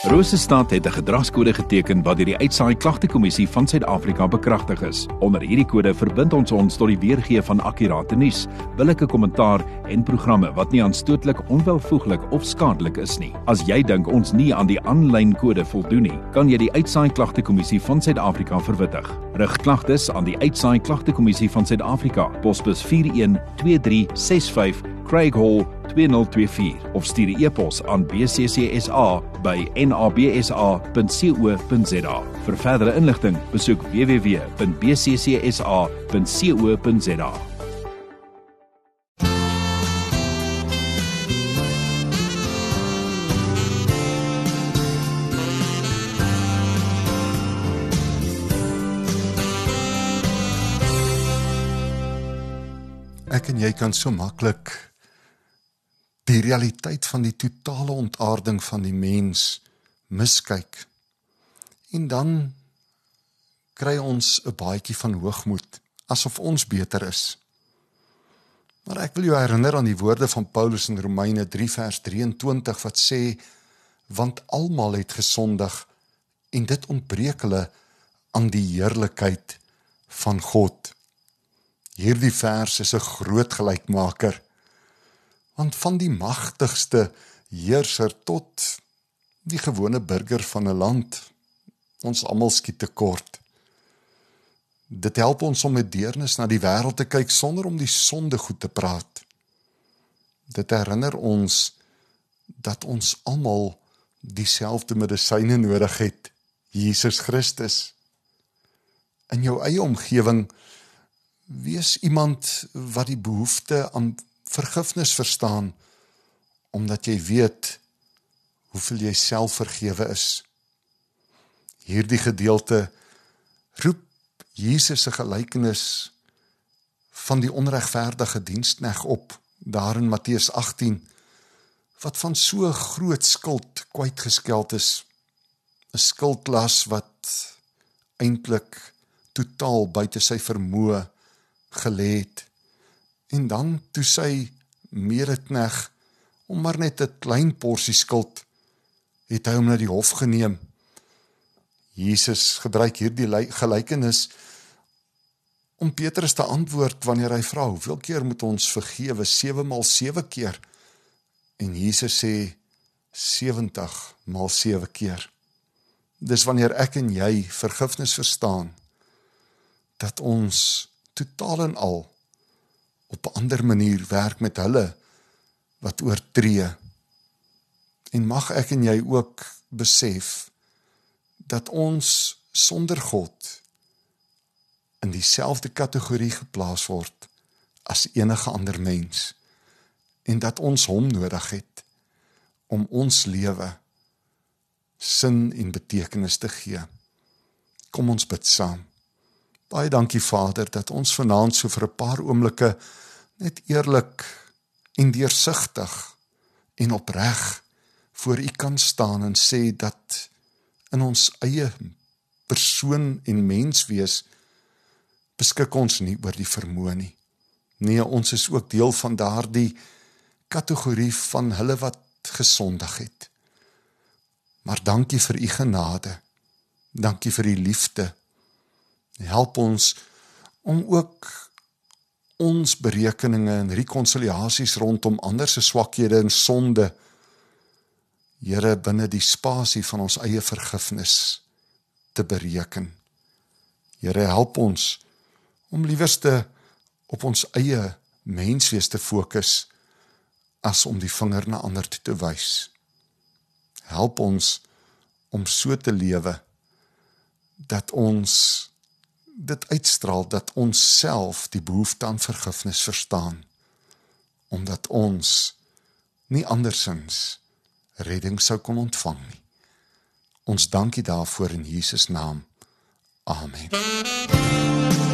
Rosestad het 'n gedragskode geteken wat deur die Uitsaai Klagtekommissie van Suid-Afrika bekragtig is. Onder hierdie kode verbind ons tot die weergee van akkurate nuus, billike kommentaar en programme wat nie aanstootlik, onwelvoeglik of skadelik is nie. As jy dink ons nie aan die aanlyn kode voldoen nie, kan jy die Uitsaai Klagtekommissie van Suid-Afrika verwittig. Rig klagtes aan die Uitsaai Klagtekommissie van Suid-Afrika, posbus 412365, Craig Hall 2024 of stuur 'n e-pos aan bccsa@nabsa.co.za. Vir verdere inligting, besoek www.bccsa.co.za. Ek en jy kan so maklik die realiteit van die totale ontaarding van die mens miskyk. En dan kry ons 'n baadjie van hoogmoed, asof ons beter is. Maar ek wil jou herinner aan die woorde van Paulus in Romeine 3 vers 23 wat sê, want almal het gesondig en dit ontbreek hulle aan die heerlikheid van God. Hierdie vers is 'n groot gelykmaker, want van die magtigste heerser tot die gewone burger van 'n land, ons almal skiet tekort. Dit help ons om met deernis na die wêreld te kyk sonder om die sonde goed te praat. Dit herinner ons dat ons almal dieselfde medisyne nodig het, Jesus Christus. In jou eie omgewing, wees iemand wat die behoefte aan vergifnis verstaan, omdat jy weet hoeveel jy self vergewe is. Hierdie gedeelte roep Jesus se gelykenis van die onregverdige dienskneg op, daar in Matteus 18, wat van so groot skuld kwytgeskeld is, 'n skuldlas wat eintlik totaal buite sy vermoë gelê het. En dan toe sy medekneg om maar net 'n klein porsie skuld, het hy hom na die hof geneem. Jesus gebruik hierdie gelykenis om Petrus te antwoord wanneer hy vra, hoeveel keer moet ons vergewe? 7 maal 7 keer. En Jesus sê 70 maal 7 keer. Dis wanneer ek en jy vergifnis verstaan, dat ons totaal en al op 'n ander manier werk met hulle wat oortree. En mag ek en jy ook besef dat ons sonder God in dieselfde kategorie geplaas word as enige ander mens en dat ons hom nodig het om ons lewe sin en betekenis te gee. Kom ons bid saam. Baie dankie Vader, dat ons vanaand so vir 'n paar oomblikke net eerlik en deursigtig en opreg voor U kan staan en sê dat in ons eie persoon en menswees beskik ons nie oor die vermoë nie. Nee, ons is ook deel van daardie kategorie van hulle wat gesondig het. Maar dankie vir U genade, dankie vir U liefde. Help ons om ook ons berekeninge en rekonsiliasies rondom ander se swakhede en sonde, Here, binne die spasie van ons eie vergifnis te bereken. Here, help ons om liewerste op ons eie menswees te fokus as om die vinger na ander toe te wys. Help ons om so te lewe dat ons dit uitstraal, dat ons self die behoefte aan vergifnis verstaan, omdat ons nie andersins redding sou kon ontvang nie. Ons dankie daarvoor in Jesus naam. Amen.